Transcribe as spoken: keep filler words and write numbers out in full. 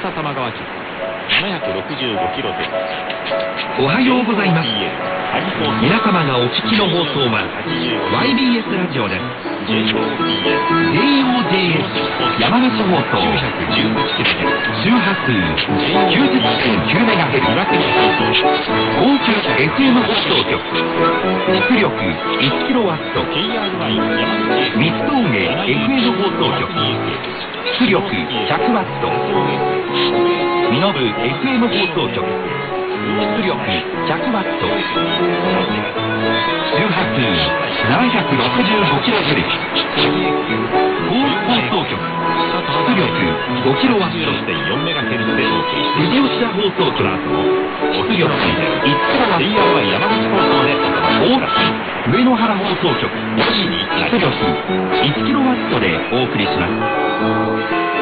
草玉川局 ななひゃくろくじゅうごキロヘルツ。 おはようございます。皆様がお聞きの放送は ワイビーエス ラジオです。 ジェイオージェーエス 山口放送周波数 きゅうじゅってんきゅうメガヘルツ 高級 エフエム 放送局、出力 いちキロワット、 三峠 エフエム 放送局、出力 ひゃくワット、身延 エフエム 放送局、出力 ひゃくワット、周波数 ななひゃくろくじゅうごキロヘルツ、 甲府放送局、出力 ごキロワット、富士吉田放送局、出力 いちキロワット、大月上野原放送局、出力 いちキロワットでお送りします。